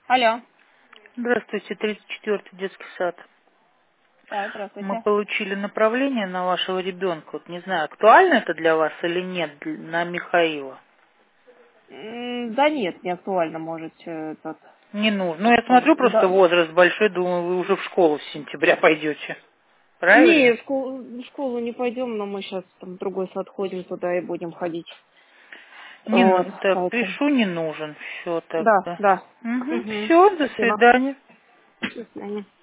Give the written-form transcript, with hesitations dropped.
Алло. Здравствуйте, 34-й детский сад. Да, Мы здравствуйте. получили направление на вашего ребенка. Вот не знаю, актуально это для вас или нет, на Михаила. Да нет, не актуально, можете этот. Не нужно. Ну, я смотрю, просто Да. возраст большой, думаю, вы уже в школу с сентября пойдете. Не, Правильно? в школу не пойдем, но мы сейчас там в другой сад ходим туда и будем ходить. Не, Вот, так, поэтому. пишу, не нужен. Все Да, тогда. да. Угу, Угу. все, до Спасибо. свидания. До свидания.